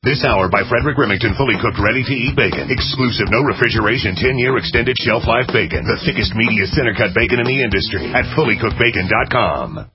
This hour by Frederick Remington, fully cooked, ready-to-eat bacon. Exclusive, no refrigeration, 10-year extended shelf life bacon. The thickest, meatiest center-cut bacon in the industry at fullycookedbacon.com.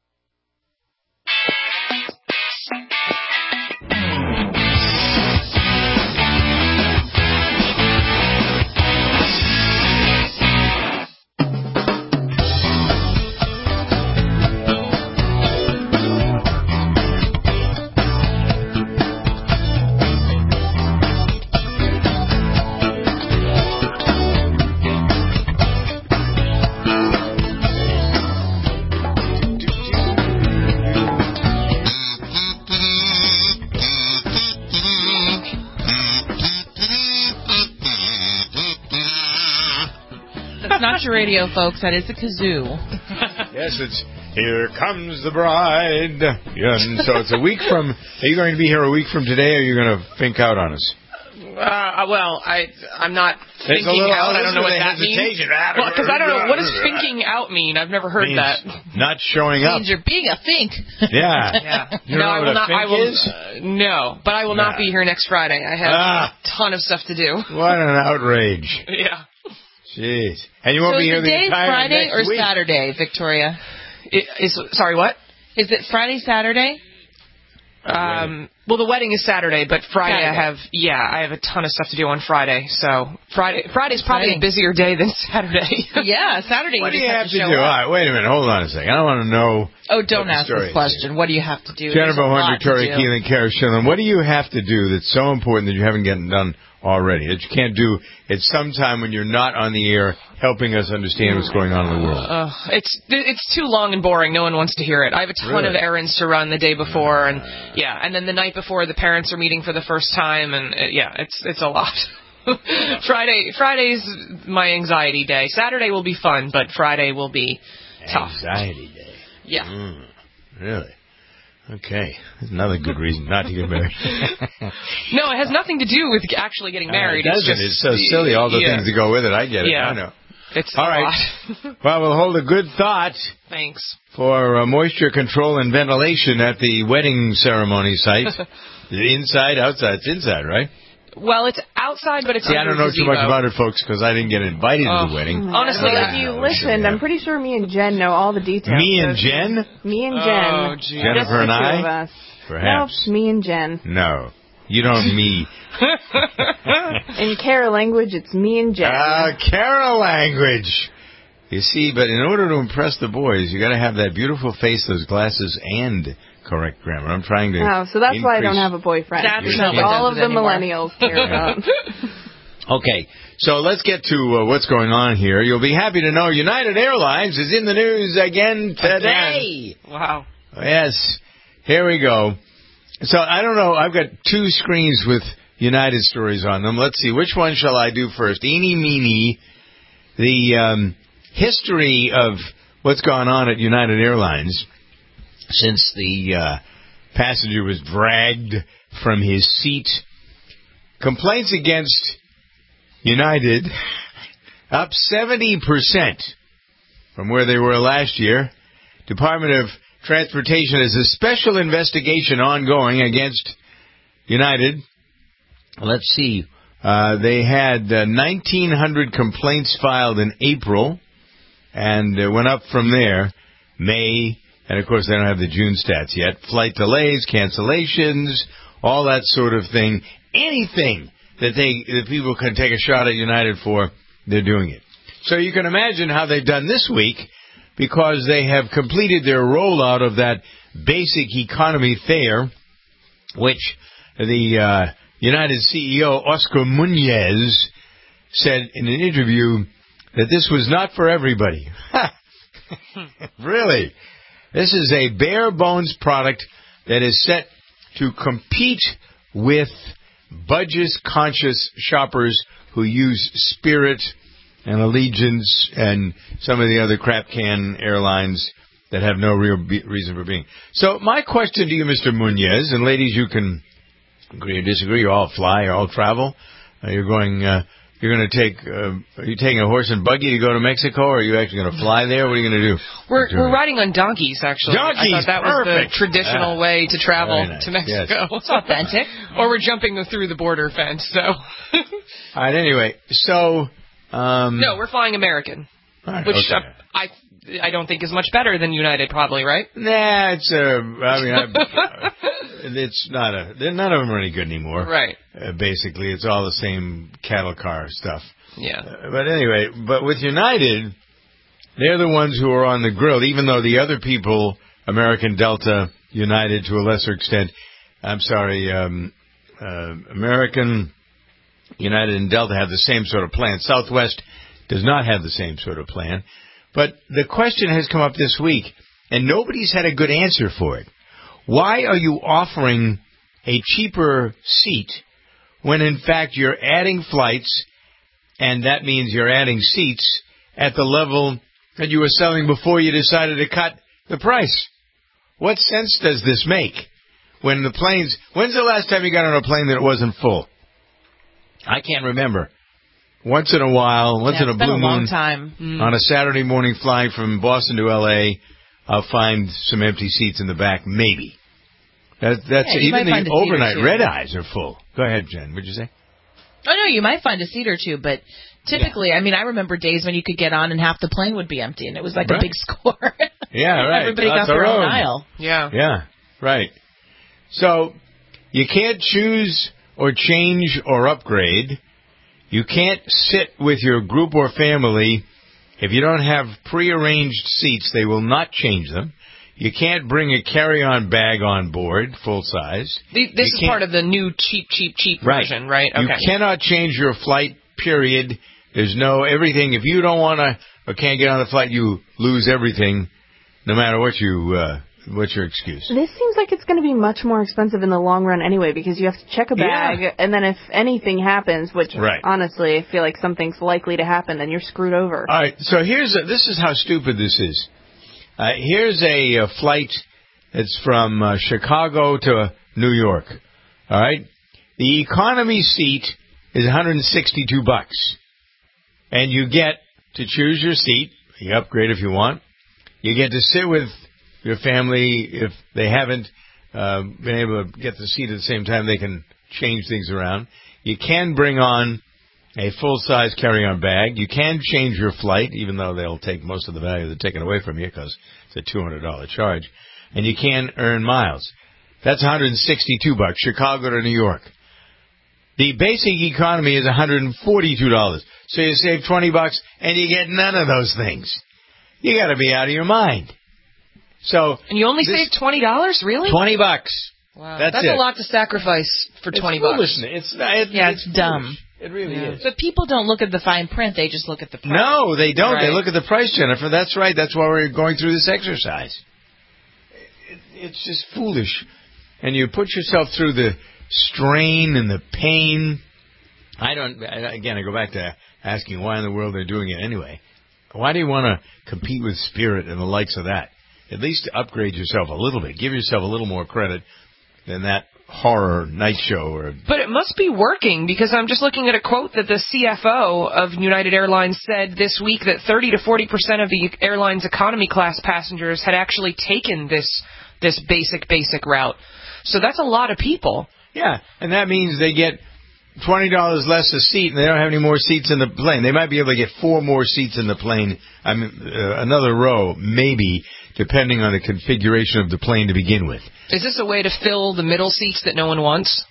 Not your radio, folks. That is a kazoo. Yes, it's Here Comes the Bride. Yeah, and so it's a week from... Are you going to be here a week from today, or are you going to fink out on us? Well, I'm not finking out. I don't know what that means. Well, because I don't know. What does finking out mean? I've never heard that. Not showing up. It means you're being a fink. Yeah. You no, know I will not. I will. No, but I will not be here next Friday. I have a ton of stuff to do. What an outrage. Yeah. Jeez. And you won't be here the entire Friday next or week? Saturday, Victoria? Sorry, what? Is it Friday, Saturday? Well, the wedding is Saturday, but Friday Saturday. I have a ton of stuff to do on Friday. So Friday's probably a busier day than Saturday. Yeah, Saturday. What do you have to do? All right, wait a minute. Hold on a second. I want to know. Oh, don't ask this question. What do you have to do? Jennifer Horn, Victoria Keeling, Kara Schillen. What do you have to do that's so important that you haven't gotten done already, that you can't do at some time when you're not on the air helping us understand what's going on in the world? It's too long and boring. No one wants to hear it. I have a ton of errands to run the day before, and then the night before the parents are meeting for the first time, and it's a lot. Friday's my anxiety day. Saturday will be fun, but Friday will be tough. Anxiety day. Yeah. Really? Okay. That's another good reason not to get married. No, it has nothing to do with actually getting married. It's so silly, all the things that go with it. I get it. I know. It's all right. Well, we'll hold a good thought. Thanks. For moisture control and ventilation at the wedding ceremony site. Inside, outside. It's inside, right? Well, it's outside, but it's under I don't know too much about it, folks, because I didn't get invited to the wedding. Honestly, if you listened, I'm pretty sure me and Jen know all the details. Me and Jen? Me and Jen. Oh, geez. Jennifer and I? Two of us. Perhaps. Nope, me and Jen. No. You don't me. In Kara language, it's me and Jen. Kara language. You see, but in order to impress the boys, you got to have that beautiful face, those glasses, and correct grammar. I'm trying to. Oh, so that's why I don't have a boyfriend. That's not what all of the anymore. millennials care about. Okay, so let's get to what's going on here. You'll be happy to know United Airlines is in the news again today. Wow. Yes. Here we go. So I don't know. I've got two screens with United stories on them. Let's see. Which one shall I do first? Eeny, meeny. The history of what's gone on at United Airlines since the passenger was dragged from his seat. Complaints against United up 70% from where they were last year. Department of Transportation has a special investigation ongoing against United. Let's see. They had 1,900 complaints filed in April, and went up from there. May, and of course they don't have the June stats yet. Flight delays, cancellations, all that sort of thing. Anything that people can take a shot at United for, they're doing it. So you can imagine how they've done this week, because they have completed their rollout of that basic economy fare, which the United CEO, Oscar Muñez, said in an interview that this was not for everybody. Really? This is a bare-bones product that is set to compete with budget-conscious shoppers who use Spirit and Allegiant and some of the other crap can airlines that have no real reason for being. So my question to you, Mr. Muñez, and ladies, you can agree or disagree. You all fly, you all travel. You're going You're going to take, are you taking a horse and buggy to go to Mexico, or are you actually going to fly there? What are you going to do? We're riding on donkeys, actually. Donkeys, I thought that perfect. was the traditional way to travel Nice. to Mexico. Yes. It's authentic. Or we're jumping through the border fence, so. All right, anyway, so... no, we're flying American, right, which okay. I don't think is much better than United, probably, right? Nah, it's it's not none of them are any good anymore. Right. Basically, it's all the same cattle car stuff. Yeah. But anyway, with United, they're the ones who are on the grill, even though the other people, American, Delta, United to a lesser extent, American, United, and Delta have the same sort of plan. Southwest does not have the same sort of plan. But the question has come up this week, and nobody's had a good answer for it. Why are you offering a cheaper seat when, in fact, you're adding flights, and that means you're adding seats at the level that you were selling before you decided to cut the price? What sense does this make? When's the last time you got on a plane that it wasn't full? I can't remember. Once in a while, in a blue moon, long time. On a Saturday morning flying from Boston to L.A., I'll find some empty seats in the back, maybe. That's even the overnight red eyes are full. Go ahead, Jen. What'd you say? Oh, no, you might find a seat or two, but typically, I remember days when you could get on and half the plane would be empty, and it was like a big score. Yeah, right. Everybody got their own aisle. Yeah. Yeah, right. So, you can't choose or change or upgrade. You can't sit with your group or family. If you don't have prearranged seats, they will not change them. You can't bring a carry-on bag on board, full size. This is part of the new cheap version, right? Okay. You cannot change your flight, period. There's everything. If you don't want to or can't get on the flight, you lose everything, no matter what's your excuse. This seems like it's going to be much more expensive in the long run anyway, because you have to check a bag, and then if anything happens, which honestly I feel like something's likely to happen, then you're screwed over. All right, so this is how stupid this is. Here's a flight that's from Chicago to New York. All right, the economy seat is $162, and you get to choose your seat. You upgrade if you want. You get to sit with your family. If they haven't been able to get the seat at the same time, they can change things around. You can bring on a full-size carry-on bag. You can change your flight, even though they'll take most of the value they're taking away from you because it's a $200 charge. And you can earn miles. That's $162, Chicago to New York. The basic economy is $142. So you save $20 and you get none of those things. You got to be out of your mind. And you only saved $20, really? $20. Wow, that's a lot to sacrifice for $20. It's dumb. It really is. But people don't look at the fine print; they just look at the price. No, they don't. Right. They look at the price, Jennifer. That's right. That's why we're going through this exercise. It's just foolish, and you put yourself through the strain and the pain. I go back to asking why in the world they're doing it anyway. Why do you want to compete with Spirit and the likes of that? At least upgrade yourself a little bit. Give yourself a little more credit than that horror night show. But it must be working, because I'm just looking at a quote that the CFO of United Airlines said this week that 30 to 40% of the airline's economy class passengers had actually taken this basic route. So that's a lot of people. Yeah, and that means they get $20 less a seat, and they don't have any more seats in the plane. They might be able to get 4 more seats in the plane, another row, maybe, depending on the configuration of the plane to begin with. Is this a way to fill the middle seats that no one wants?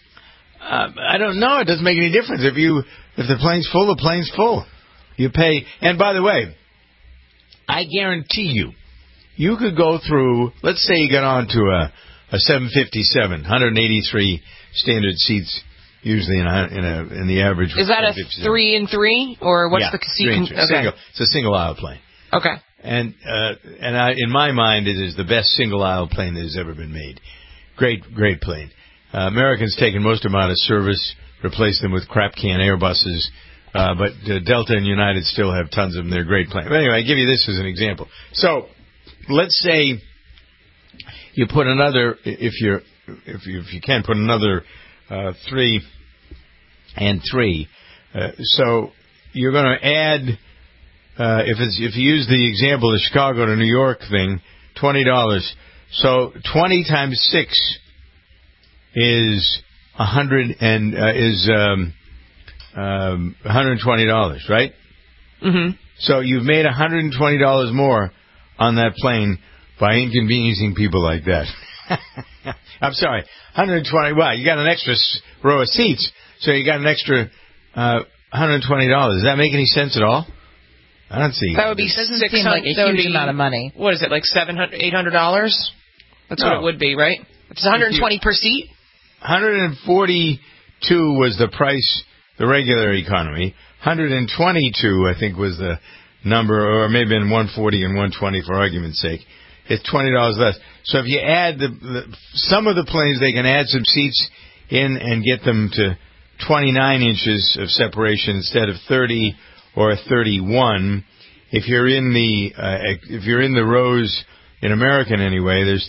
I don't know. It doesn't make any difference. If the plane's full, the plane's full. You pay. And by the way, I guarantee you could go through, let's say you got on to a 757, 183 standard seats, usually in the average. Is that a 3 and 3, or what's the seat? Okay. It's a single aisle plane. Okay. And in my mind, it is the best single aisle plane that has ever been made. Great plane. Americans taken most of them out of service, replaced them with crap can Airbuses, but Delta and United still have tons of them. They're great planes. But anyway, I give you this as an example. So let's say you put another, if you can put another 3 and 3 So you're going to add, if you use the example, the Chicago to New York thing, $20. So 20 times 6 is $120, right? Mm-hmm. So you've made $120 more on that plane by inconveniencing people like that. I'm sorry, 120. Well, you got an extra row of seats, so you got an extra $120. Does that make any sense at all? I don't see. That would be doesn't seem like a huge amount of money. What is it, like $700, $800? That's what it would be, right? It's 120 per seat. 142 was the price, the regular economy. 122, I think, was the number, or maybe in 140 and 120 for argument's sake. It's $20 less. So if you add some of the planes, they can add some seats in and get them to 29 inches of separation instead of 30 or 31. If you're in the rows in American anyway, there's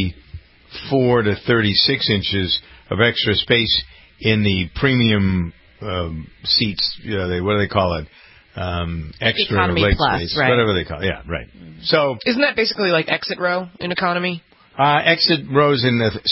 34 to 36 inches of extra space in the premium seats. What do they call it? Extra economy leg plus, space, right. whatever they call it. Yeah, right. So isn't that basically like exit row in economy? Exit rows in the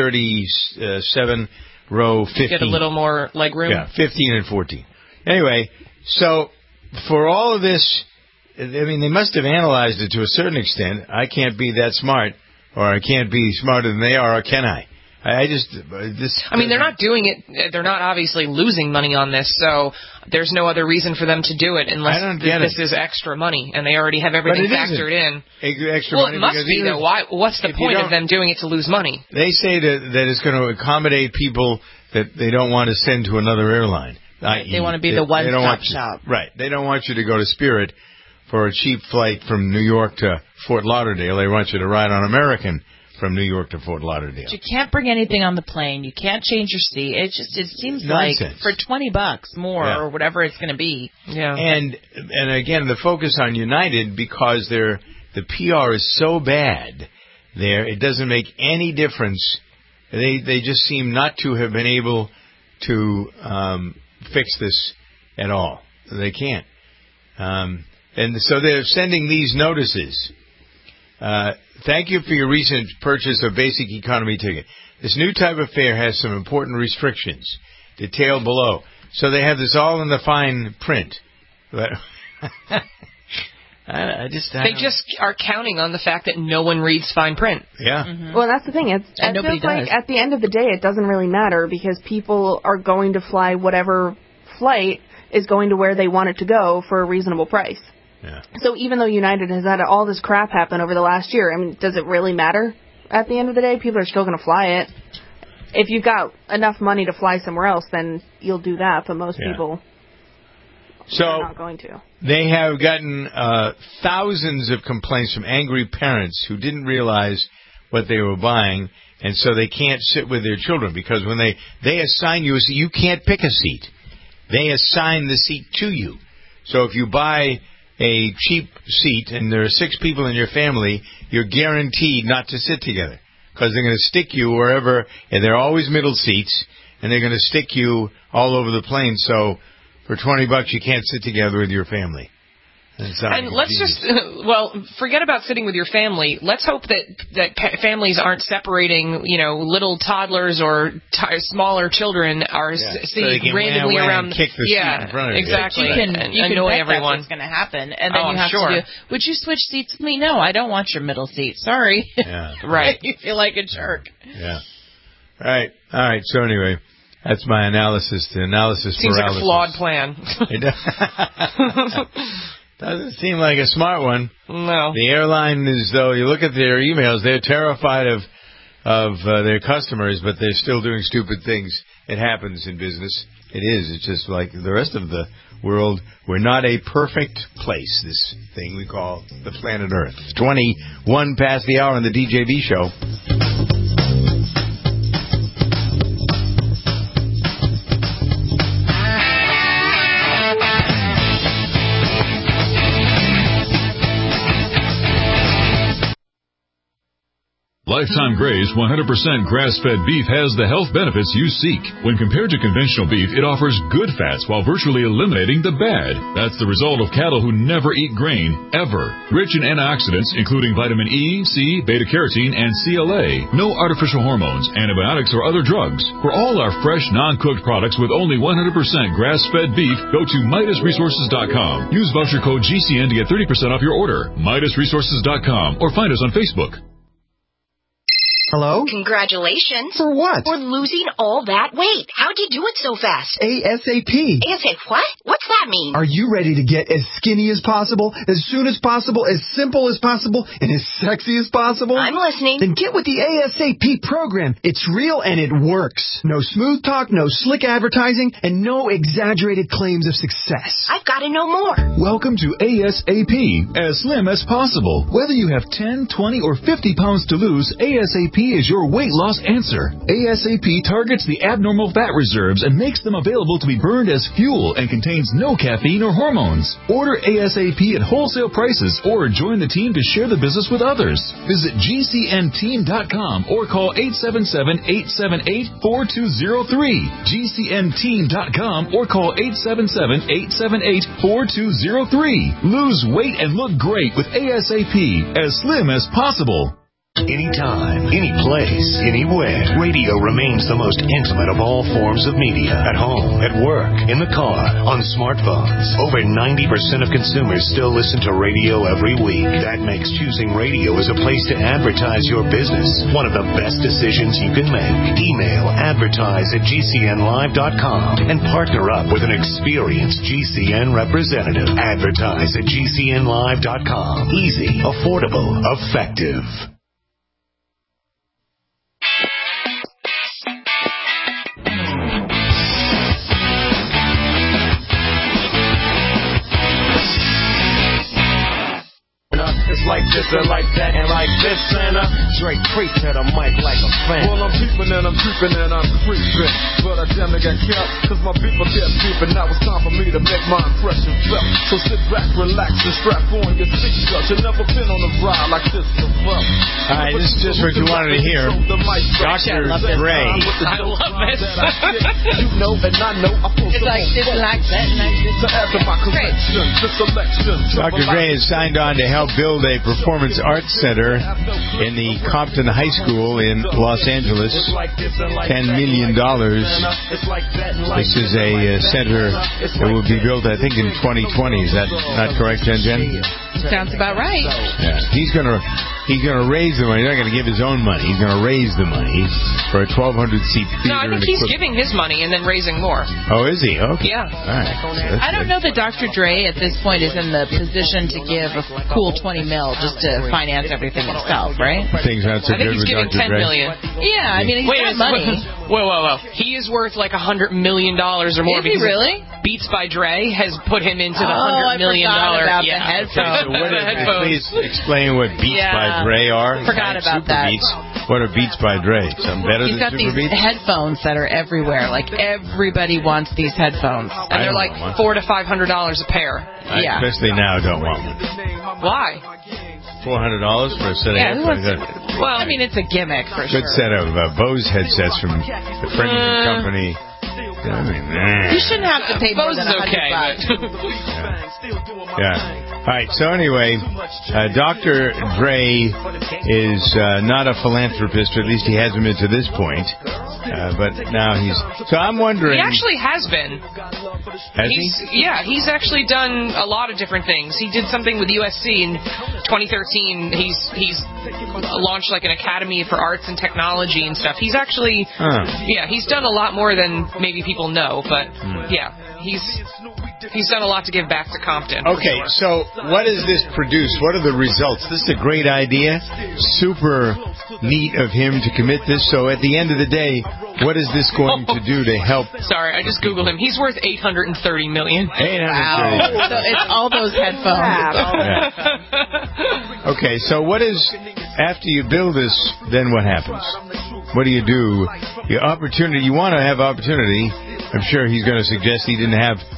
737, row 15. Get a little more leg room. Yeah, 15 and 14. Anyway, so for all of this, I mean, they must have analyzed it to a certain extent. I can't be that smart, or I can't be smarter than they are, or can I? I mean, they're not doing it. They're not obviously losing money on this, so there's no other reason for them to do it unless this is extra money, and they already have everything factored in. Extra well, money it must be, though. What's the point of them doing it to lose money? They say that it's going to accommodate people that they don't want to send to another airline. They want to be the one-stop shop. Right. They don't want you to go to Spirit for a cheap flight from New York to Fort Lauderdale. They want you to ride on American from New York to Fort Lauderdale. But you can't bring anything on the plane. You can't change your seat. It seems nonsense. Like for $20 more or whatever it's going to be. Yeah. And again, the focus on United, because the PR is so bad there, it doesn't make any difference. They just seem not to have been able to fix this at all. They can't. And so they're sending these notices. Thank you for your recent purchase of basic economy ticket. This new type of fare has some important restrictions detailed below. So they have this all in the fine print. But they just are counting on the fact that no one reads fine print. Yeah. Mm-hmm. Well, that's the thing. It nobody feels like at the end of the day, it doesn't really matter because people are going to fly whatever flight is going to where they want it to go for a reasonable price. Yeah. So even though United has had all this crap happen over the last year, I mean, does it really matter? At the end of the day, people are still going to fly it. If you've got enough money to fly somewhere else, then you'll do that, but most people are not going to. They have gotten thousands of complaints from angry parents who didn't realize what they were buying, and so they can't sit with their children because when they assign you a seat, you can't pick a seat. They assign the seat to you. So if you buy a cheap seat and there are 6 people in your family, you're guaranteed not to sit together because they're going to stick you wherever, and they're always middle seats, and they're going to stick you all over the plane. So for $20, you can't sit together with your family. And let's just, forget about sitting with your family. Let's hope that families aren't separating, little toddlers or smaller children are sitting randomly around. Kick the seat in front of you. Exactly. You can annoy bet everyone. That's what's going to happen. And then you have to do, would you switch seats with me? No, I don't want your middle seat. Sorry. Yeah. Right. You feel like a jerk. Yeah. All right. So anyway, that's my analysis. The analysis seems paralysis. Like a flawed plan. Doesn't seem like a smart one. No. The airline is, though, you look at their emails, they're terrified of their customers, but they're still doing stupid things. It happens in business. It is. It's just like the rest of the world. We're not a perfect place, this thing we call the planet Earth. It's 21 past the hour on the DJB show. Lifetime Graze 100% grass-fed beef has the health benefits you seek. When compared to conventional beef, it offers good fats while virtually eliminating the bad. That's the result of cattle who never eat grain, ever. Rich in antioxidants, including vitamin E, C, beta-carotene, and CLA. No artificial hormones, antibiotics, or other drugs. For all our fresh, non-cooked products with only 100% grass-fed beef, go to MidasResources.com. Use voucher code GCN to get 30% off your order. MidasResources.com or find us on Facebook. Hello? Congratulations. For what? For losing all that weight. How'd you do it so fast? ASAP. ASAP what? What's that mean? Are you ready to get as skinny as possible, as soon as possible, as simple as possible, and as sexy as possible? I'm listening. Then get with the ASAP program. It's real and it works. No smooth talk, no slick advertising, and no exaggerated claims of success. I've got to know more. Welcome to ASAP, as slim as possible. Whether you have 10, 20, or 50 pounds to lose, ASAP is your weight loss answer. ASAP targets the abnormal fat reserves and makes them available to be burned as fuel and contains no caffeine or hormones. Order ASAP at wholesale prices or join the team to share the business with others. Visit GCNteam.com or call 877-878-4203. GCNteam.com or call 877-878-4203. Lose weight and look great with ASAP, as slim as possible. Anytime, any place, anywhere. Radio remains the most intimate of all forms of media. At home, at work, in the car, on smartphones. Over 90% of consumers still listen to radio every week. That makes choosing radio as a place to advertise your business one of the best decisions you can make. Email advertise@gcnlive.com and partner up with an experienced GCN representative. Advertise@gcnlive.com. Easy, affordable, effective. It's like this and like that and like this and Drake creep to the mic like a fan. Well, I'm peeping and I'm creeping and I'm creeping, but I damn near got kept, cause my people kept peeping. Now it's time for me to make my impression felt. So sit back, relax, and strap on your seatbelt. You've never been on a ride like this before. Alright, this is just what you wanted to hear. Dr. Dre. I love this. You know and I know I It's like this, like that, like this. Great. Dr. Dre is signed on to help build a performance arts center in the Compton High School in Los Angeles. $10 million. This is a center that will be built, I think, in 2020. Is that not correct, Jen? Sounds about right. Yeah. He's gonna raise the money. He's not gonna give his own money. He's gonna raise the money for a 1,200-seat theater. No, I think he's giving his money and then raising more. Oh, is he? Okay. Yeah. All right. So I don't know that Dr. Dre at this point is in the position to give a cool $20 million just to finance everything himself, right? Things not so I think good he's with giving Dr. $10 Dre. million. Yeah, I mean, he's got money. Whoa. He is worth like $100 million or more. Is he really? Beats by Dre has put him into the $100 million. About yeah. the headphones. So please explain what Beats by Dre are. Forgot about Super that. Beats. What are Beats by Dre? Something better He's than got Super these Beats? headphones that are everywhere. Like, everybody wants these headphones. And they're like $400 to $500 a pair. Yeah. Especially now, don't want one. Why? $400 for a set of headphones. Well, I mean, it's a gimmick for sure. Good set of Bose headsets from the Framingham Company. You shouldn't have to pay more than $100. Yeah. All right. So anyway, Dr. Dre is not a philanthropist, or at least he hasn't been to this point. But now he's. So I'm wondering. He actually has been. Has he? Yeah, he's actually done a lot of different things. He did something with USC in 2013. He's launched like an academy for arts and technology and stuff. He's actually. Yeah, he's done a lot more than maybe people know. But yeah, he's done a lot to give back to Compton. Okay, so what does this produce? What are the results? This is a great idea. Super neat of him to commit this. So at the end of the day, what is this going to do to help? Sorry, I just Googled him. He's worth $830 million. Wow. So it's all those headphones. Yeah. Okay, so what is, after you build this, then what happens? What do? Your opportunity, you want to have opportunity. I'm sure he's going to suggest he didn't have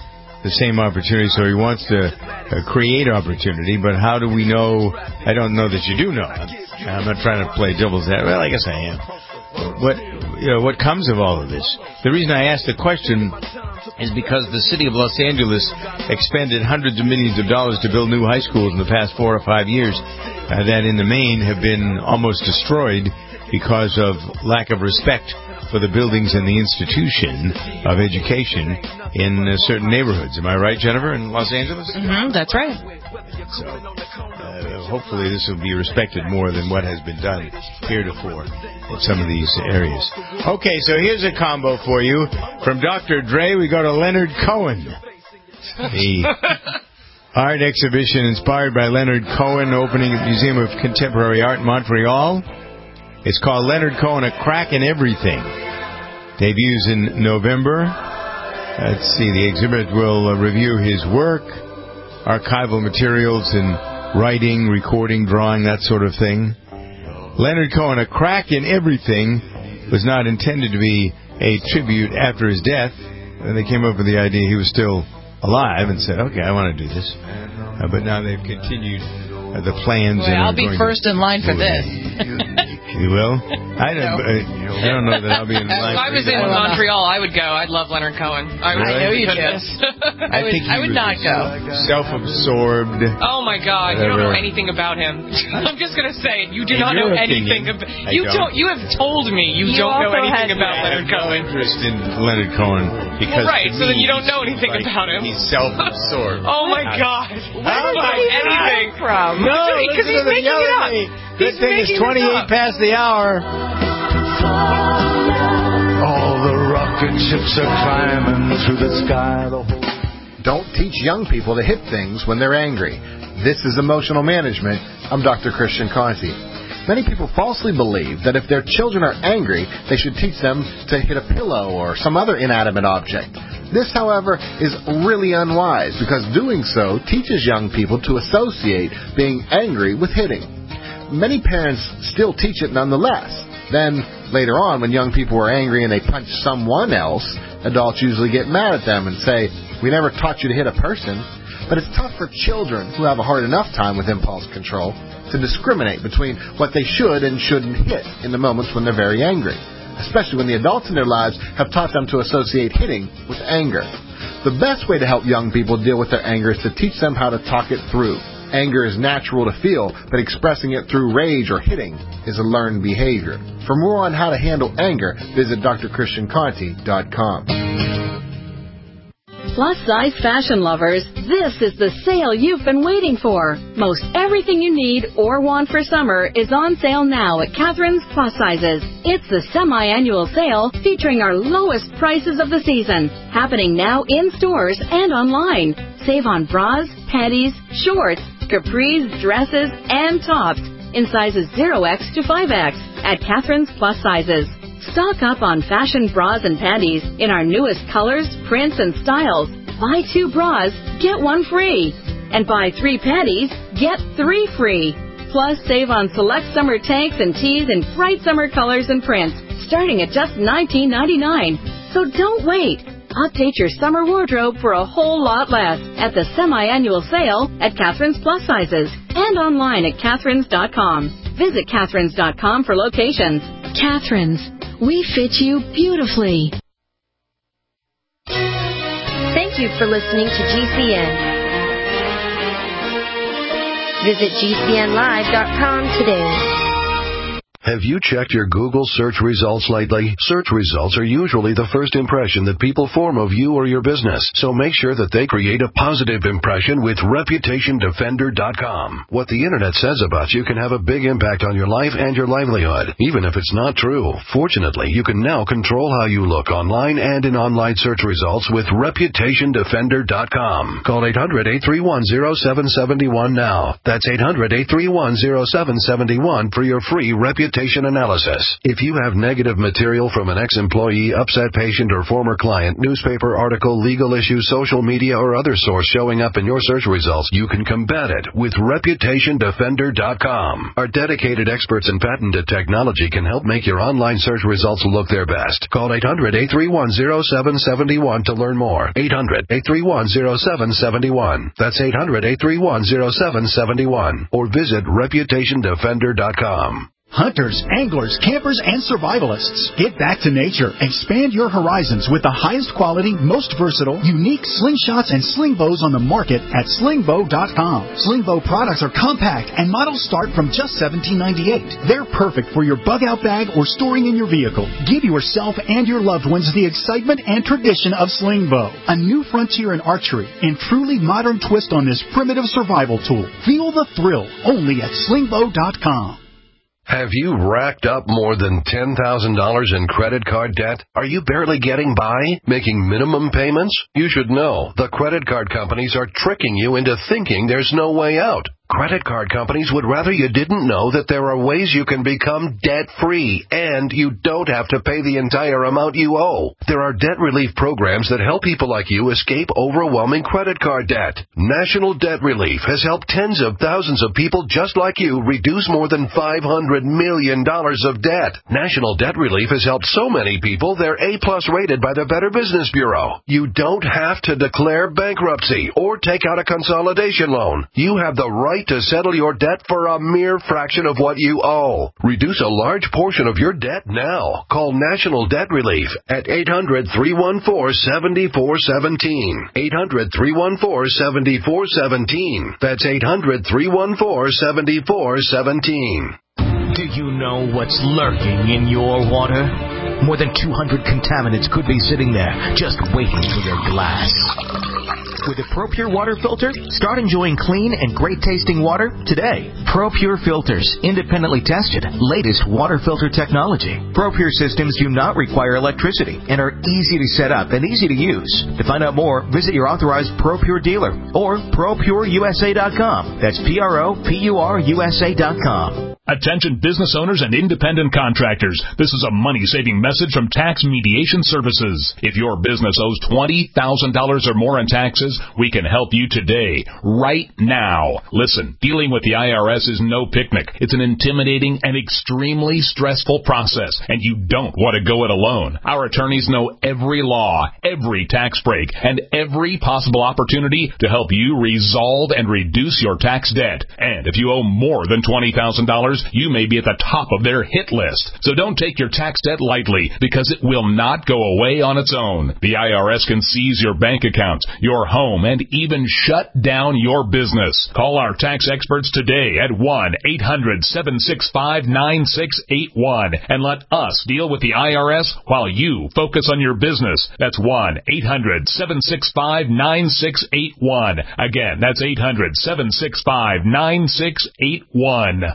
the same opportunity, so he wants to create opportunity. But how do we know? I don't know that you do know. I'm not trying to play devil's advocate. Well, I guess I am. What comes of all of this? The reason I asked the question is because the city of Los Angeles expended hundreds of millions of dollars to build new high schools in the past 4 or 5 years that in the main have been almost destroyed because of lack of respect for the buildings and the institution of education in certain neighborhoods. Am I right, Jennifer, in Los Angeles? Mm-hmm, that's right. So, hopefully this will be respected more than what has been done heretofore in some of these areas. Okay, so here's a combo for you. From Dr. Dre, we go to Leonard Cohen. The art exhibition inspired by Leonard Cohen, opening at the Museum of Contemporary Art in Montreal. It's called Leonard Cohen, A Crack in Everything. Debuts in November. Let's see, the exhibit will review his work, archival materials in writing, recording, drawing, that sort of thing. Leonard Cohen, A Crack in Everything was not intended to be a tribute after his death. And they came up with the idea he was still alive and said, okay, I want to do this. But now they've continued the plans. Well, I'll be first in line for this. You will? I don't know that I'll be in line. If I was in Montreal, I would go. I'd love Leonard Cohen. I know you do. I would not go. Self-absorbed. Oh my God! You don't know anything about him. I'm just gonna say it. You do not know anything about. You don't. You have told me you don't know anything about Leonard Cohen. Interest in Leonard Cohen because so then you don't know anything about him. He's self-absorbed. Oh my God! Where did he get anything from? No, because he's making it up. Good thing it's 28 past the hour. All the rocket ships are climbing through the sky. Don't teach young people to hit things when they're angry. This is Emotional Management. I'm Dr. Christian Conti. Many people falsely believe that if their children are angry, they should teach them to hit a pillow or some other inanimate object. This, however, is really unwise because doing so teaches young people to associate being angry with hitting. Many parents still teach it nonetheless. Then, later on, when young people are angry and they punch someone else, adults usually get mad at them and say, we never taught you to hit a person. But it's tough for children who have a hard enough time with impulse control to discriminate between what they should and shouldn't hit in the moments when they're very angry, especially when the adults in their lives have taught them to associate hitting with anger. The best way to help young people deal with their anger is to teach them how to talk it through. Anger is natural to feel, but expressing it through rage or hitting is a learned behavior. For more on how to handle anger, visit drchristianconti.com. Plus-size fashion lovers, this is the sale you've been waiting for. Most everything you need or want for summer is on sale now at Catherine's Plus Sizes. It's the semi-annual sale featuring our lowest prices of the season, happening now in stores and online. Save on bras, panties, shorts, capris, dresses, and tops in sizes 0X to 5X at Catherine's Plus Sizes. Stock up on fashion bras and panties in our newest colors, prints, and styles. Buy 2 bras, get 1 free. And buy 3 panties, get 3 free. Plus, save on select summer tanks and tees in bright summer colors and prints, starting at just $19.99. So don't wait. Update your summer wardrobe for a whole lot less at the semi-annual sale at Catherine's Plus Sizes and online at Catherines.com. Visit Catherines.com for locations. Catherine's. We fit you beautifully. Thank you for listening to GCN. Visit GCNlive.com today. Have you checked your Google search results lately? Search results are usually the first impression that people form of you or your business, so make sure that they create a positive impression with ReputationDefender.com. What the Internet says about you can have a big impact on your life and your livelihood, even if it's not true. Fortunately, you can now control how you look online and in online search results with ReputationDefender.com. Call 800-831-0771 now. That's 800-831-0771 for your free Reputation reputation analysis. If you have negative material from an ex-employee, upset patient, or former client, newspaper article, legal issue, social media, or other source showing up in your search results, you can combat it with ReputationDefender.com. Our dedicated experts in patented technology can help make your online search results look their best. Call 800-831-0771 to learn more. 800-831-0771. That's 800-831-0771. Or visit ReputationDefender.com. Hunters, anglers, campers, and survivalists. Get back to nature. Expand your horizons with the highest quality, most versatile, unique slingshots and sling bows on the market at slingbow.com. Sling bow products are compact and models start from just $17.98. They're perfect for your bug out bag or storing in your vehicle. Give yourself and your loved ones the excitement and tradition of sling bow. A new frontier in archery and truly modern twist on this primitive survival tool. Feel the thrill only at slingbow.com. Have you racked up more than $10,000 in credit card debt? Are you barely getting by, making minimum payments? You should know the credit card companies are tricking you into thinking there's no way out. Credit card companies would rather you didn't know that there are ways you can become debt-free, and you don't have to pay the entire amount you owe. There are debt relief programs that help people like you escape overwhelming credit card debt. National Debt Relief has helped tens of thousands of people just like you reduce more than $500 million of debt. National Debt Relief has helped so many people they're A-plus rated by the Better Business Bureau. You don't have to declare bankruptcy or take out a consolidation loan. You have the right to settle your debt for a mere fraction of what you owe. Reduce a large portion of your debt now. Call National Debt Relief at 800-314-7417. 800-314-7417. That's 800-314-7417. Do you know what's lurking in your water? More than 200 contaminants could be sitting there, just waiting for your glass. With a ProPure water filter, start enjoying clean and great-tasting water today. ProPure filters, independently tested, latest water filter technology. ProPure systems do not require electricity and are easy to set up and easy to use. To find out more, visit your authorized ProPure dealer or ProPureUSA.com. That's ProPureUSA.com. Attention business owners and independent contractors. This is a money-saving message from Tax Mediation Services. If your business owes $20,000 or more in taxes, we can help you today, right now. Listen, dealing with the IRS is no picnic. It's an intimidating and extremely stressful process, and you don't want to go it alone. Our attorneys know every law, every tax break, and every possible opportunity to help you resolve and reduce your tax debt. And if you owe more than $20,000, you may be at the top of their hit list. So don't take your tax debt lightly, because it will not go away on its own. The IRS can seize your bank accounts, your home, and even shut down your business. Call our tax experts today at 1-800-765-9681 and let us deal with the IRS while you focus on your business. That's 1-800-765-9681. Again, that's 800-765-9681.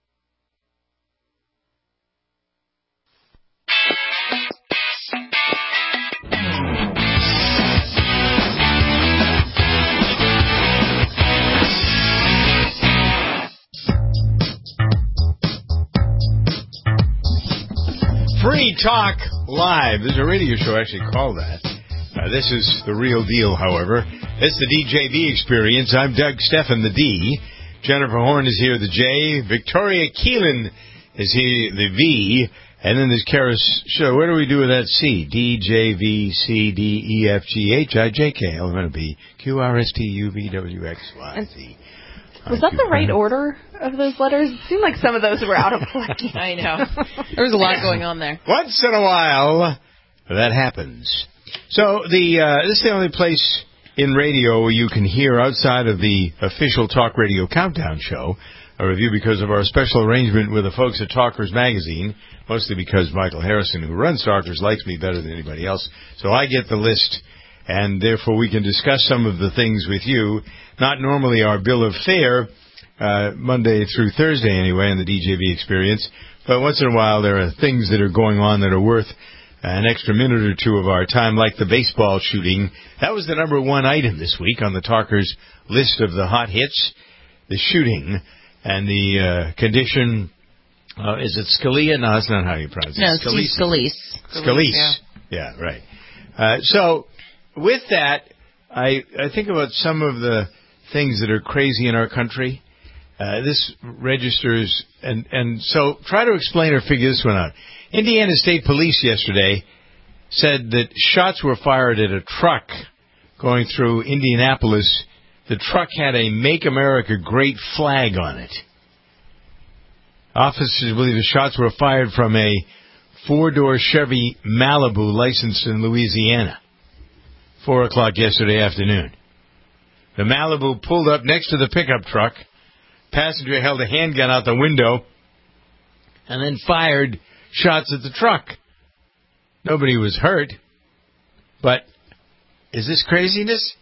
Free Talk Live. There's a radio show actually called that. This is the real deal, however. It's the DJV Experience. I'm Doug Stephan, the D. Jennifer Horn is here, the J. Victoria Keelan is here, the V. And then there's Karis Show. Where do we do with that C? D, J, V, C, D, E, F, G, H, I, J, K, L, M, N, B, Q, R, S, T, U, V, W, X, Y, Z. Was that the right order of those letters? It seemed like some of those were out of place. I know. There was a lot going on there. Once in a while, that happens. So this is the only place in radio where you can hear, outside of the official Talk Radio Countdown show, a review because of our special arrangement with the folks at Talkers Magazine, mostly because Michael Harrison, who runs Talkers, likes me better than anybody else. So I get the list, and therefore we can discuss some of the things with you. Not normally our bill of fare, Monday through Thursday anyway, in the DJV Experience, but once in a while there are things that are going on that are worth an extra minute or two of our time, like the baseball shooting. That was the number one item this week on the Talkers list of the hot hits, the shooting, and the condition Is it Scalia? No, that's not how you pronounce it. No, Steve Scalise. Scalise. Yeah, right. So, with that, I think about some of the things that are crazy in our country. This registers, and so try to explain or figure this one out. Indiana State Police yesterday said that shots were fired at a truck going through Indianapolis. The truck had a Make America Great flag on it. Officers believe the shots were fired from a four-door Chevy Malibu licensed in Louisiana. 4 o'clock yesterday afternoon. The Malibu pulled up next to the pickup truck. Passenger held a handgun out the window and then fired shots at the truck. Nobody was hurt. But is this craziness?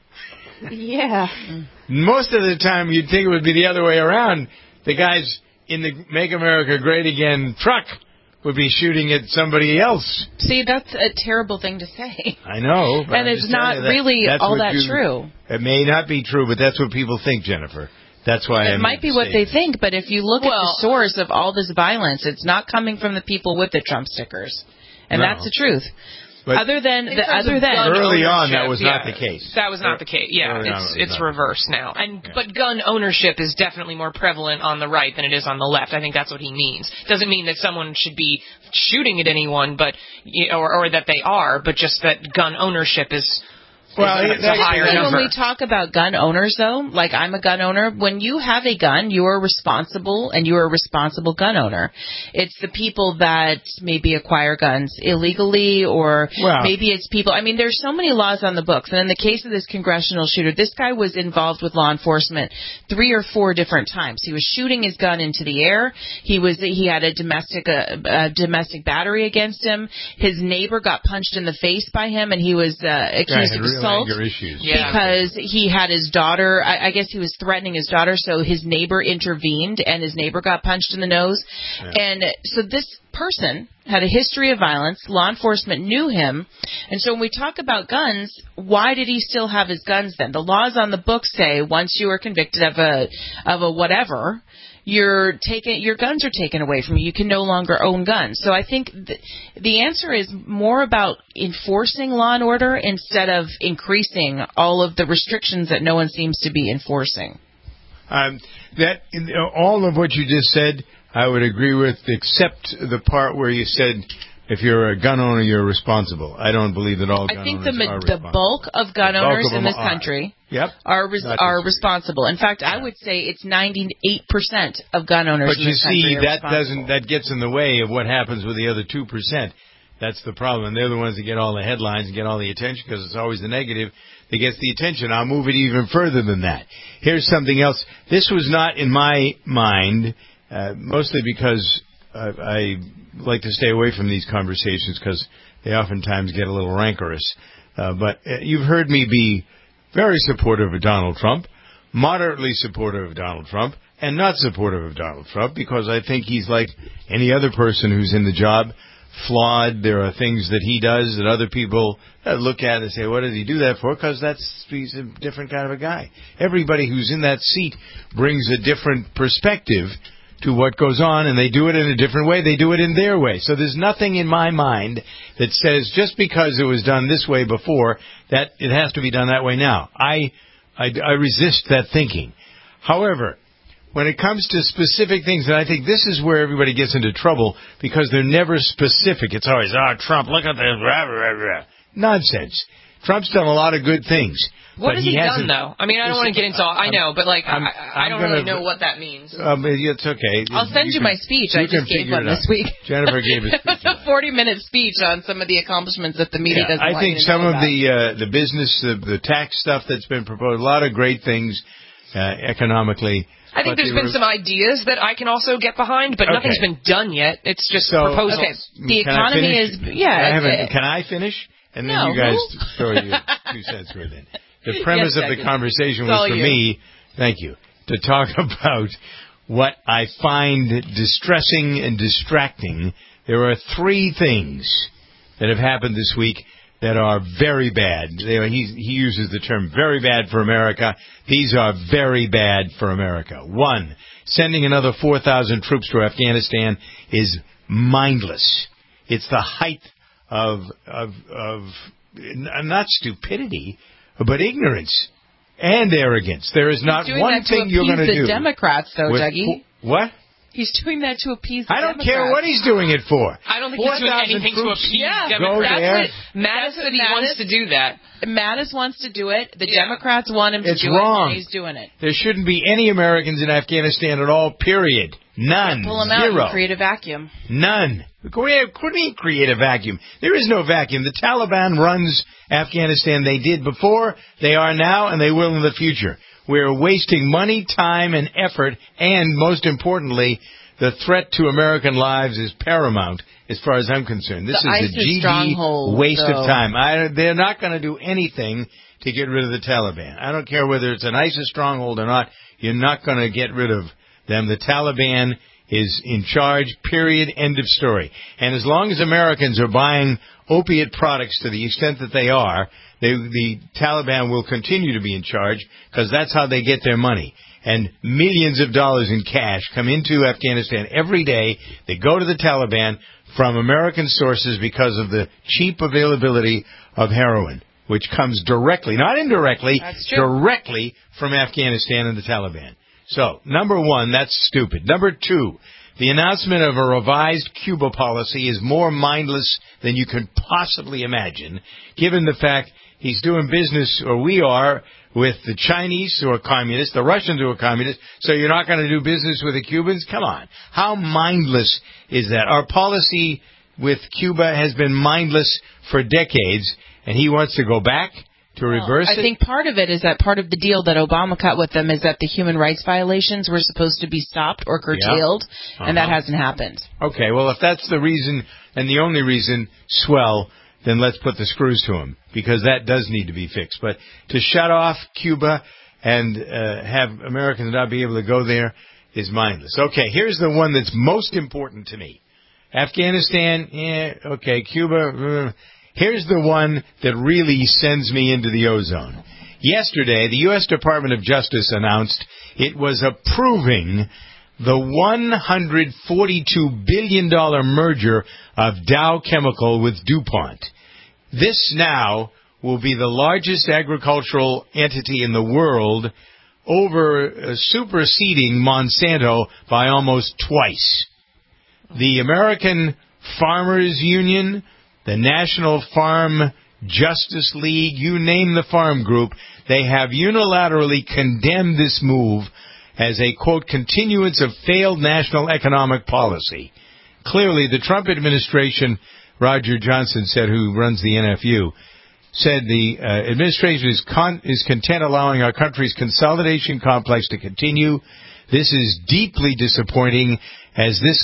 Yeah. Most of the time you'd think it would be the other way around. The guys in the Make America Great Again truck would be shooting at somebody else. See, that's a terrible thing to say. I know. And it's not really all that true. It may not be true, but that's what people think, Jennifer. That's why it might be what they think, but if you look at the source of all this violence, it's not coming from the people with the Trump stickers. And that's the truth. But other than early on, that was not the case. That was not the case. Yeah, it's reversed now. But gun ownership is definitely more prevalent on the right than it is on the left. I think that's what he means. Doesn't mean that someone should be shooting at anyone, but or that they are, but just that gun ownership is. Well, it's a higher number. When we talk about gun owners, though, like I'm a gun owner, when you have a gun, you are responsible, and you are a responsible gun owner. It's the people that maybe acquire guns illegally, or maybe it's people. I mean, there's so many laws on the books. And in the case of this congressional shooter, this guy was involved with law enforcement 3 or 4 different times. He was shooting his gun into the air. He had a domestic battery against him. His neighbor got punched in the face by him, and he was accused of assault because he had his daughter. I guess he was threatening his daughter, so his neighbor intervened, and his neighbor got punched in the nose. Yeah. And so this person had a history of violence. Law enforcement knew him. And so when we talk about guns, why did he still have his guns then? The laws on the book say once you are convicted of a whatever, your guns are taken away from you. You can no longer own guns. So I think the answer is more about enforcing law and order instead of increasing all of the restrictions that no one seems to be enforcing. All of what you just said, I would agree with, except the part where you said if you're a gun owner, you're responsible. I don't believe that all gun owners are responsible. I think the bulk of gun owners in this country are responsible. In fact, I would say it's 98% of gun owners in this country are responsible. But you see, that gets in the way of what happens with the other 2%. That's the problem. They're the ones that get all the headlines and get all the attention because it's always the negative that gets the attention. I'll move it even further than that. Here's something else. This was not in my mind, mostly because I like to stay away from these conversations because they oftentimes get a little rancorous. But you've heard me be very supportive of Donald Trump, moderately supportive of Donald Trump, and not supportive of Donald Trump because I think he's like any other person who's in the job, flawed. There are things that he does that other people look at and say, what did he do that for? Because he's a different kind of a guy. Everybody who's in that seat brings a different perspective to what goes on, and they do it in a different way. They do it in their way. So there's nothing in my mind that says just because it was done this way before that it has to be done that way now. I resist that thinking. However, when it comes to specific things, and I think this is where everybody gets into trouble because they're never specific. It's always, Trump, look at this, rah, rah, rah. Nonsense. Trump's done a lot of good things. What has he done, though? I mean, I don't want to get into all. I know, but I don't really know what that means. It's okay. I'll send you my speech. I just gave one this week. Jennifer gave a speech. It was a 40-minute speech on some of the accomplishments that the media doesn't want I think some of the business, the tax stuff that's been proposed, a lot of great things economically. I think there's been some ideas that I can also get behind, but nothing's been done yet. It's just proposals. Okay. The economy is, can I finish? And then you guys throw your 2 cents worth in. The premise of the conversation was for me, thank you, to talk about what I find distressing and distracting. There are 3 things that have happened this week that are very bad. He uses the term very bad for America. These are very bad for America. One, sending another 4,000 troops to Afghanistan is mindless. It's the height of not stupidity, but ignorance and arrogance. There is not one thing you're going to do. He's doing that to appease the Democrats, though, Dougie. What? He's doing that to appease the Democrats. I don't Democrats. care what he's doing it for. I don't think he's doing anything to appease Democrats. Mattis said he wants to do that. Mattis wants to do it. The Democrats want him to do wrong. it, and he's doing it. There shouldn't be any Americans in Afghanistan at all, period. None. Pull them Zero. out and create a vacuum. None. Couldn't he create a vacuum? There is no vacuum. The Taliban runs Afghanistan. They did before, they are now, and they will in the future. We're wasting money, time, and effort, and most importantly, the threat to American lives is paramount as far as I'm concerned. This is a GD waste of time. They're not going to do anything to get rid of the Taliban. I don't care whether it's an ISIS stronghold or not. You're not going to get rid of them. The Taliban is in charge, period, end of story. And as long as Americans are buying opiate products to the extent that they are, the Taliban will continue to be in charge because that's how they get their money. And millions of dollars in cash come into Afghanistan every day. They go to the Taliban from American sources because of the cheap availability of heroin, which comes directly, not indirectly, directly from Afghanistan and the Taliban. So, number one, that's stupid. Number two, the announcement of a revised Cuba policy is more mindless than you can possibly imagine, given the fact he's doing business, or we are, with the Chinese who are communists, the Russians who are communists, so you're not going to do business with the Cubans? Come on. How mindless is that? Our policy with Cuba has been mindless for decades, and he wants to go back to reverse it? I think part of it is that part of the deal that Obama cut with them is that the human rights violations were supposed to be stopped or curtailed, and that hasn't happened. Okay, well, if that's the reason, and the only reason, swell, then let's put the screws to him, because that does need to be fixed. But to shut off Cuba and have Americans not be able to go there is mindless. Okay, here's the one that's most important to me. Afghanistan, okay, Cuba, here's the one that really sends me into the ozone. Yesterday, the U.S. Department of Justice announced it was approving the $142 billion merger of Dow Chemical with DuPont. This now will be the largest agricultural entity in the world, superseding Monsanto by almost twice. The American Farmers Union, the National Farm Justice League, you name the farm group, they have unilaterally condemned this move as a, quote, continuance of failed national economic policy. Clearly, the Trump administration, Roger Johnson said, who runs the NFU, said the administration is content allowing our country's consolidation complex to continue. This is deeply disappointing, as this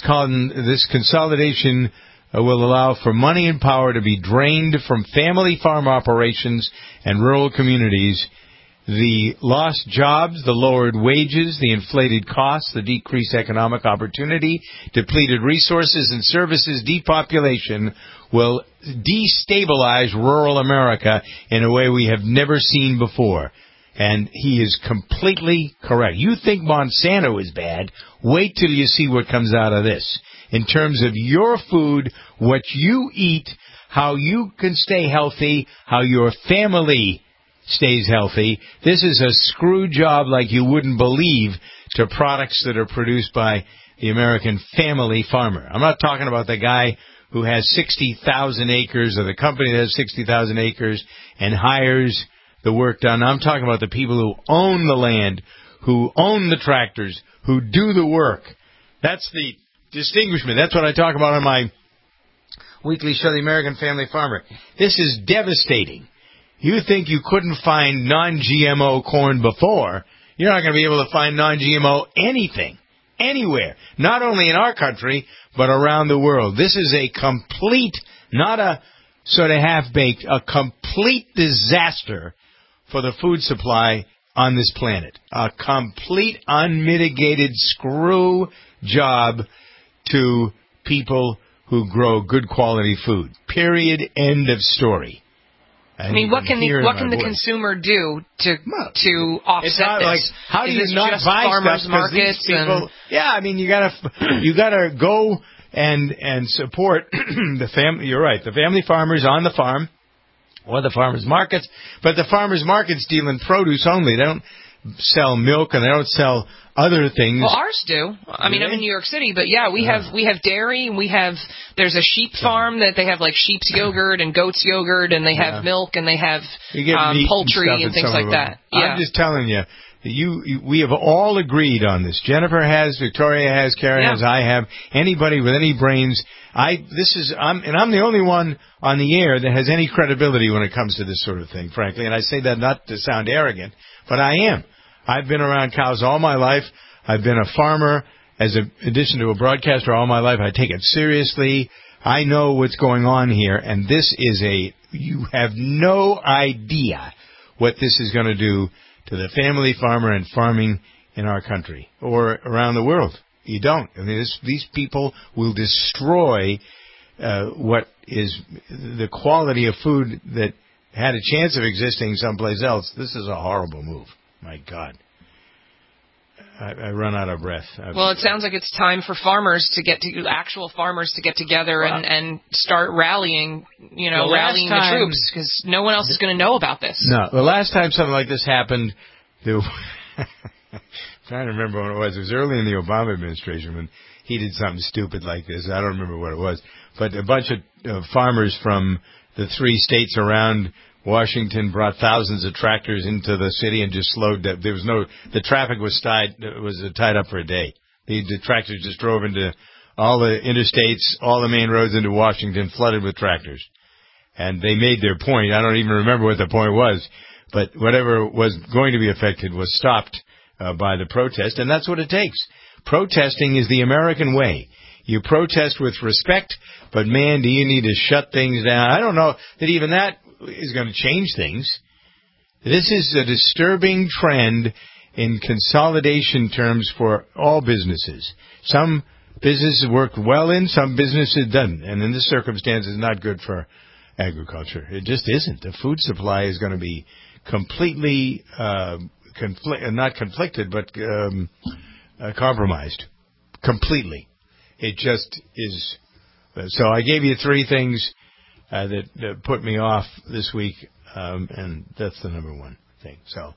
consolidation will allow for money and power to be drained from family farm operations and rural communities. The lost jobs, the lowered wages, the inflated costs, the decreased economic opportunity, depleted resources and services, depopulation will destabilize rural America in a way we have never seen before. And he is completely correct. You think Monsanto is bad, wait till you see what comes out of this. In terms of your food, what you eat, how you can stay healthy, how your family stays healthy. This is a screw job like you wouldn't believe to products that are produced by the American family farmer. I'm not talking about the guy who has 60,000 acres or the company that has 60,000 acres and hires the work done. I'm talking about the people who own the land, who own the tractors, who do the work. That's the distinguishment. That's what I talk about on my weekly show, The American Family Farmer. This is devastating. You think you couldn't find non-GMO corn before, you're not going to be able to find non-GMO anything, anywhere. Not only in our country, but around the world. This is a complete, not a sort of half-baked, a complete disaster for the food supply on this planet. A complete, unmitigated screw job to people who grow good quality food. Period. End of story. I mean, what can the consumer do to offset it's not this? Like, how do you not just buy farmers stuff? Markets People, yeah, I mean, you gotta go and support the family. You're right, the family farmers on the farm or the farmers markets. But the farmers markets deal in produce only. They don't sell milk and they don't sell other things. Well, ours do. I mean, I'm in New York City, but yeah, we have dairy, and there's a sheep farm that they have like sheep's yogurt and goat's yogurt, and they have milk, and they have poultry and things like that. Yeah. I'm just telling you, we have all agreed on this. Jennifer has, Victoria has, Karen has, I have. Anybody with any brains, I'm the only one on the air that has any credibility when it comes to this sort of thing, frankly. And I say that not to sound arrogant, but I am. I've been around cows all my life. I've been a farmer as an addition to a broadcaster all my life. I take it seriously. I know what's going on here, and this is you have no idea what this is going to do to the family farmer and farming in our country or around the world. You don't. I mean, these people will destroy what is the quality of food that had a chance of existing someplace else. This is a horrible move. My God. I run out of breath. Well, it sounds like it's time for actual farmers to get together and start rallying, rallying the troops, because no one else is going to know about this. No, the last time something like this happened, I'm trying to remember when it was. It was early in the Obama administration when he did something stupid like this. I don't remember what it was. But a bunch of farmers from the 3 states around Washington brought thousands of tractors into the city and just slowed down. The traffic was tied up for a day. The tractors just drove into all the interstates, all the main roads into Washington, flooded with tractors. And they made their point. I don't even remember what the point was, but whatever was going to be affected was stopped by the protest, and that's what it takes. Protesting is the American way. You protest with respect, but man, do you need to shut things down. I don't know that even that is going to change things. This is a disturbing trend in consolidation terms for all businesses. Some businesses work well in, some businesses doesn't. And in this circumstance, it's not good for agriculture. It just isn't. The food supply is going to be completely, not conflicted, but compromised. Completely. It just is. So I gave you 3 things that put me off this week, and that's the number one thing. So,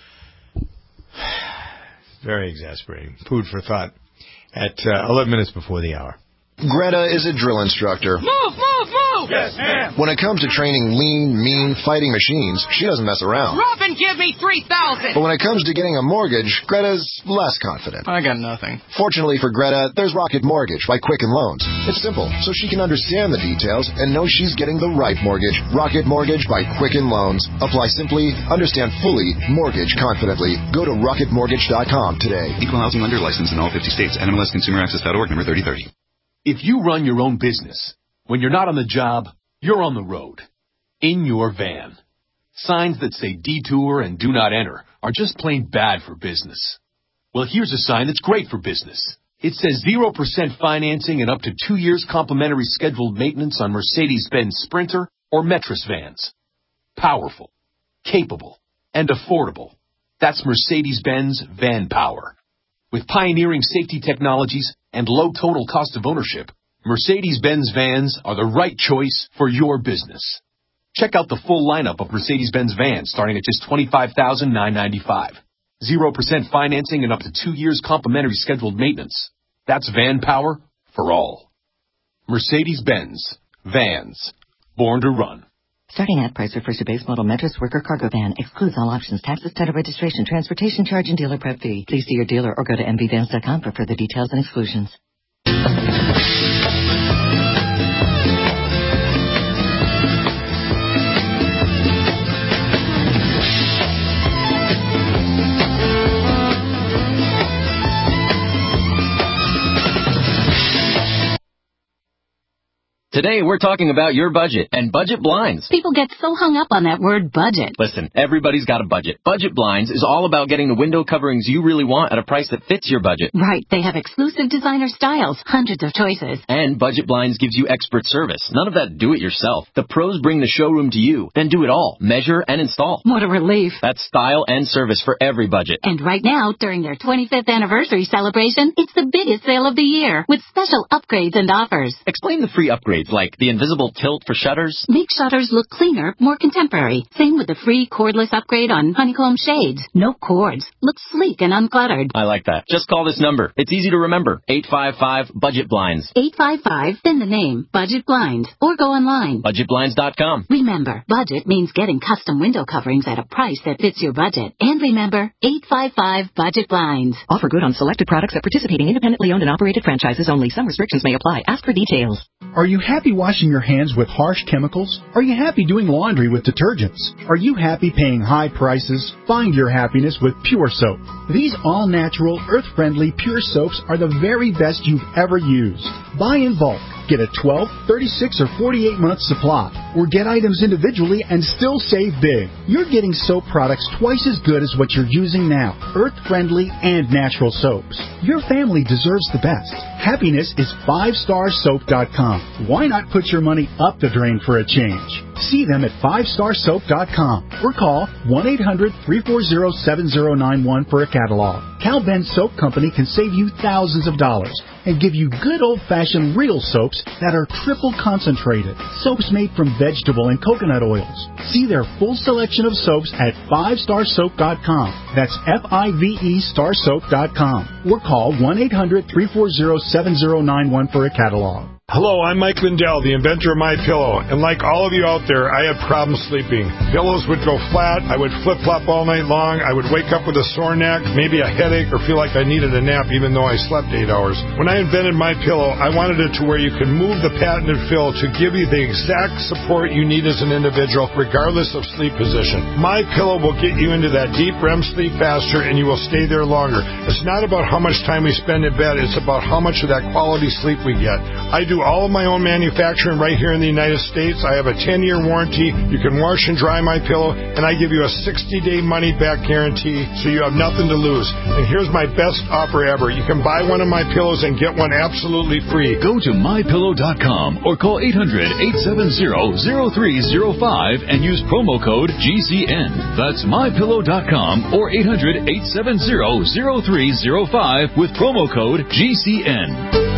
very exasperating. Food for thought at 11 minutes before the hour. Greta is a drill instructor. Move, move, move! Yes, ma'am. When it comes to training lean, mean, fighting machines, she doesn't mess around. Robin, give me 3,000! But when it comes to getting a mortgage, Greta's less confident. I got nothing. Fortunately for Greta, there's Rocket Mortgage by Quicken Loans. It's simple, so she can understand the details and know she's getting the right mortgage. Rocket Mortgage by Quicken Loans. Apply simply, understand fully, mortgage confidently. Go to rocketmortgage.com today. Equal housing lender license in all 50 states. NMLSconsumeraccess.org, number 3030. If you run your own business, when you're not on the job, you're on the road. In your van. Signs that say detour and do not enter are just plain bad for business. Well, here's a sign that's great for business. It says 0% financing and up to 2 years complimentary scheduled maintenance on Mercedes-Benz Sprinter or Metris vans. Powerful, capable, and affordable. That's Mercedes-Benz Van Power. With pioneering safety technologies and low total cost of ownership, Mercedes-Benz vans are the right choice for your business. Check out the full lineup of Mercedes-Benz vans starting at just $25,995. 0% financing and up to 2 years complimentary scheduled maintenance. That's van power for all. Mercedes-Benz vans, born to run. Starting at price refers to base model Metris worker cargo van. Excludes all options, taxes, title registration, transportation charge, and dealer prep fee. Please see your dealer or go to mvvans.com for further details and exclusions. Today, we're talking about your budget and budget blinds. People get so hung up on that word budget. Listen, everybody's got a budget. Budget blinds is all about getting the window coverings you really want at a price that fits your budget. Right. They have exclusive designer styles, hundreds of choices. And Budget Blinds gives you expert service. None of that do-it-yourself. The pros bring the showroom to you, then do it all. Measure and install. What a relief. That's style and service for every budget. And right now, during their 25th anniversary celebration, it's the biggest sale of the year with special upgrades and offers. Explain the free upgrades like the invisible tilt for shutters. Make shutters look cleaner, more contemporary. Same with the free cordless upgrade on honeycomb shades. No cords. Looks sleek and uncluttered. I like that. Just call this number. It's easy to remember. 855-BUDGET-BLINDS. 855, then the name, Budget Blinds. Or go online. BudgetBlinds.com. Remember, budget means getting custom window coverings at a price that fits your budget. And remember, 855-BUDGET BLINDS. Offer good on selected products at participating independently owned and operated franchises only. Some restrictions may apply. Ask for details. Are you happy washing your hands with harsh chemicals? Are you happy doing laundry with detergents? Are you happy paying high prices? Find your happiness with Pure Soap. These all-natural, earth-friendly Pure Soaps are the very best you've ever used. Buy in bulk. Get a 12, 36, or 48-month supply. Or get items individually and still save big. You're getting soap products twice as good as what you're using now. Earth-friendly and natural soaps. Your family deserves the best. Happiness is 5starsoap.com. Why not put your money up the drain for a change? See them at 5starsoap.com or call 1-800-340-7091 for a catalog. Cal Ben Soap Company can save you thousands of dollars and give you good old-fashioned real soaps that are triple concentrated. Soaps made from vegetable and coconut oils. See their full selection of soaps at 5starsoap.com. That's F-I-V-E starsoap.com. Or call 1-800-340-7091 for a catalog. Hello, I'm Mike Lindell, the inventor of MyPillow, and like all of you out there, I had problems sleeping. Pillows would go flat, I would flip-flop all night long, I would wake up with a sore neck, maybe a headache, or feel like I needed a nap even though I slept 8 hours. When I invented MyPillow, I wanted it to where you could move the patented fill to give you the exact support you need as an individual, regardless of sleep position. MyPillow will get you into that deep REM sleep faster, and you will stay there longer. It's not about how much time we spend in bed, it's about how much of that quality sleep we get. I do all of my own manufacturing right here in the United States. I have a 10-year warranty. You can wash and dry MyPillow, and I give you a 60-day money-back guarantee, so you have nothing to lose. And here's my best offer ever. You can buy one of my pillows and get one absolutely free. Go to MyPillow.com or call 800-870-0305 and use promo code GCN. That's MyPillow.com or 800-870-0305 with promo code GCN.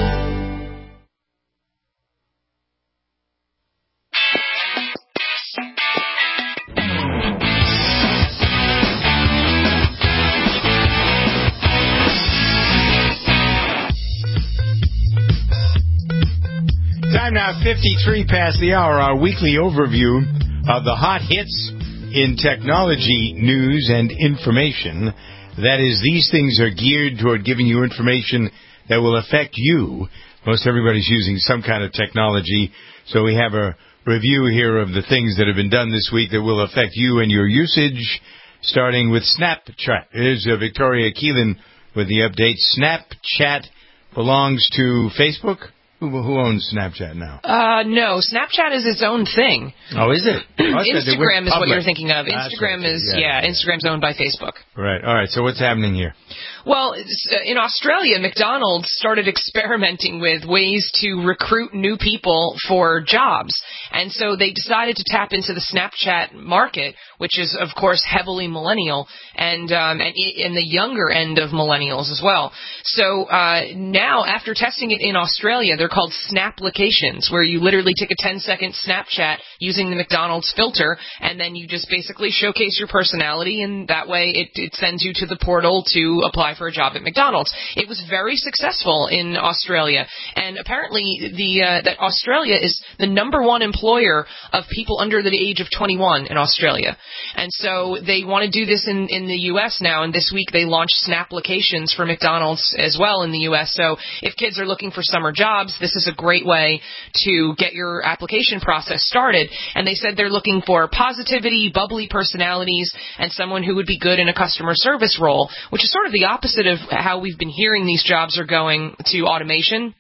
Time now, 53 past the hour, our weekly overview of the hot hits in technology news and information. That is, these things are geared toward giving you information that will affect you. Most everybody's using some kind of technology, so we have a review here of the things that have been done this week that will affect you and your usage, starting with Snapchat. Here's Victoria Keelan with the update. Snapchat belongs to Facebook? Who owns Snapchat now? No, Snapchat is its own thing. Oh, is it? Instagram is what you're thinking of. Instagram right. is, Instagram's owned by Facebook. Right. All right. So what's happening here? Well, in Australia, McDonald's started experimenting with ways to recruit new people for jobs. And so they decided to tap into the Snapchat market, which is, of course, heavily millennial and the younger end of millennials as well. So now, after testing it in Australia, they're called Snaplications, where you literally take a 10-second Snapchat using the McDonald's filter, and then you just basically showcase your personality, and that way it sends you to the portal to apply for a job at McDonald's. It was very successful in Australia, and apparently that Australia is the #1 employer of people under the age of 21 in Australia. And so they want to do this in the U.S. now, and this week they launched Snaplications for McDonald's as well in the U.S. So if kids are looking for summer jobs, this is a great way to get your application process started. And they said they're looking for positivity, bubbly personalities, and someone who would be good in a customer service role, which is sort of the opposite of how we've been hearing these jobs are going to automation.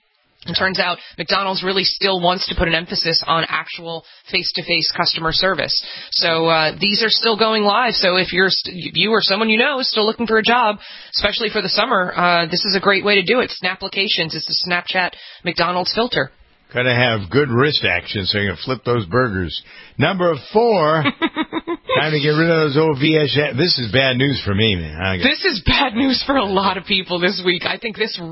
It turns out McDonald's really still wants to put an emphasis on actual face-to-face customer service. So these are still going live. So if you or someone you know is still looking for a job, especially for the summer, this is a great way to do it. Snapplications is the Snapchat McDonald's filter. Got to have good wrist action so you can flip those burgers. Number 4, time to get rid of those old VHS. This is bad news for me, man. This is bad news for a lot of people this week. I think this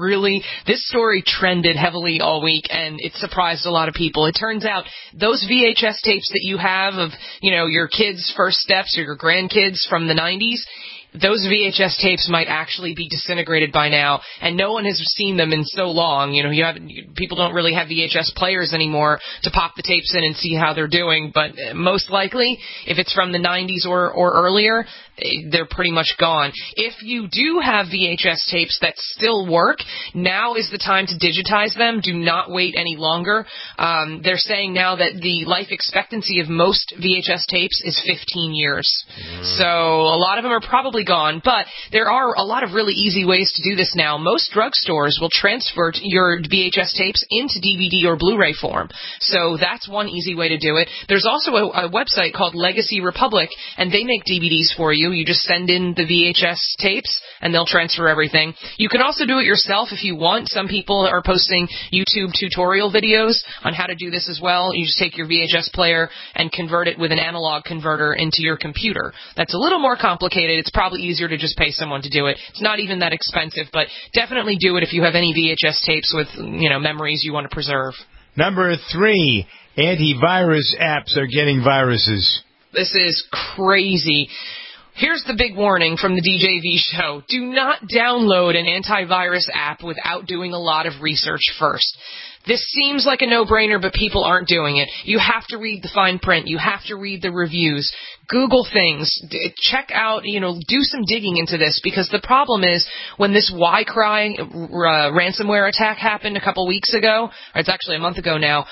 story trended heavily all week, and it surprised a lot of people. It turns out those VHS tapes that you have of, your kids' first steps or your grandkids from the 90s, those VHS tapes might actually be disintegrated by now, and no one has seen them in so long. People don't really have VHS players anymore to pop the tapes in and see how they're doing, but most likely, if it's from the 90s or earlier, they're pretty much gone. If you do have VHS tapes that still work, now is the time to digitize them. Do not wait any longer. They're saying now that the life expectancy of most VHS tapes is 15 years. So a lot of them are probably gone, but there are a lot of really easy ways to do this now. Most drugstores will transfer your VHS tapes into DVD or Blu-ray form. So that's one easy way to do it. There's also a website called Legacy Republic, and they make DVDs for you. You just send in the VHS tapes, and they'll transfer everything. You can also do it yourself if you want. Some people are posting YouTube tutorial videos on how to do this as well. You just take your VHS player and convert it with an analog converter into your computer. That's a little more complicated. It's probably easier to just pay someone to do it. It's not even that expensive, but definitely do it if you have any VHS tapes with, memories you want to preserve. Number 3, antivirus apps are getting viruses. This is crazy. Here's the big warning from the DJV show. Do not download an antivirus app without doing a lot of research first. This seems like a no-brainer, but people aren't doing it. You have to read the fine print. You have to read the reviews. Google things. Check out, do some digging into this, because the problem is when this Ycry ransomware attack happened a couple weeks ago, or it's actually a month ago now,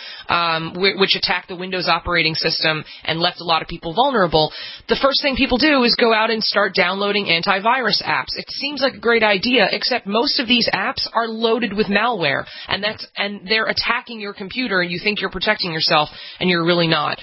which attacked the Windows operating system and left a lot of people vulnerable, the first thing people do is go out and start downloading antivirus apps. It seems like a great idea, except most of these apps are loaded with malware, and they're attacking your computer, and you think you're protecting yourself, and you're really not.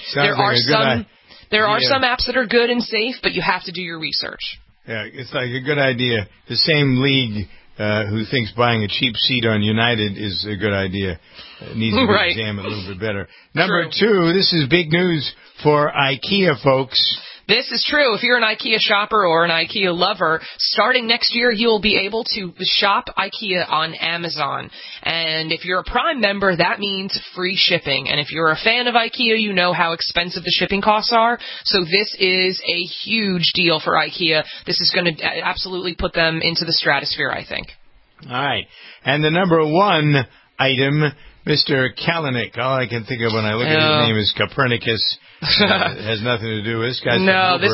There are some apps that are good and safe, but you have to do your research. Yeah, it's like a good idea. The same league who thinks buying a cheap seat on United is a good idea needs to be examined a little bit better. Number 2, this is big news for IKEA folks. This is true. If you're an IKEA shopper or an IKEA lover, starting next year, you'll be able to shop IKEA on Amazon. And if you're a Prime member, that means free shipping. And if you're a fan of IKEA, you know how expensive the shipping costs are. So this is a huge deal for IKEA. This is going to absolutely put them into the stratosphere, I think. All right. And the number 1 item, Mr. Kalanick. All I can think of when I look at his name is Copernicus. Has nothing to do with this guy's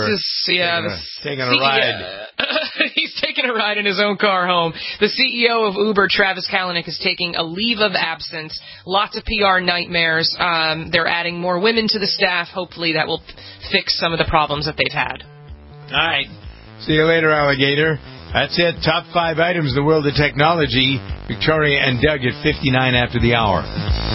taking a ride. He's taking a ride in his own car home. The CEO of Uber, Travis Kalanick, is taking a leave of absence. Lots of PR nightmares. They're adding more women to the staff. Hopefully that will fix some of the problems that they've had. All right. See you later, alligator. That's it. Top 5 items in the world of technology. Victoria and Doug at 59 after the hour.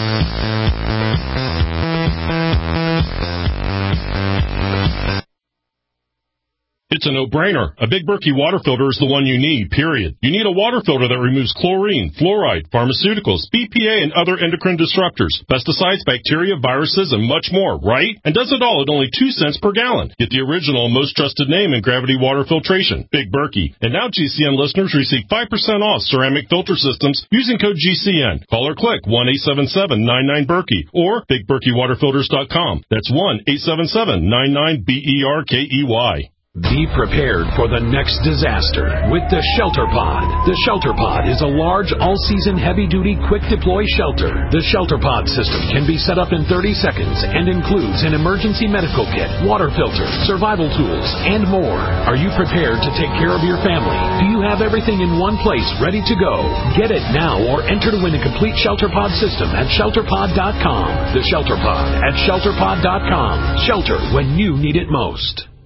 It's a no-brainer. A Big Berkey water filter is the one you need, period. You need a water filter that removes chlorine, fluoride, pharmaceuticals, BPA, and other endocrine disruptors, pesticides, bacteria, viruses, and much more, right? And does it all at only 2 cents per gallon. Get the original, most trusted name in gravity water filtration, Big Berkey. And now GCN listeners receive 5% off ceramic filter systems using code GCN. Call or click 1-877-99-BERKEY or BigBerkeyWaterFilters.com. That's 1-877-99-BERKEY. Be prepared for the next disaster with the Shelter Pod. The Shelter Pod is a large, all-season, heavy-duty, quick-deploy shelter. The Shelter Pod system can be set up in 30 seconds and includes an emergency medical kit, water filter, survival tools, and more. Are you prepared to take care of your family? Do you have everything in one place ready to go? Get it now or enter to win a complete Shelter Pod system at ShelterPod.com. The Shelter Pod at ShelterPod.com. Shelter when you need it most.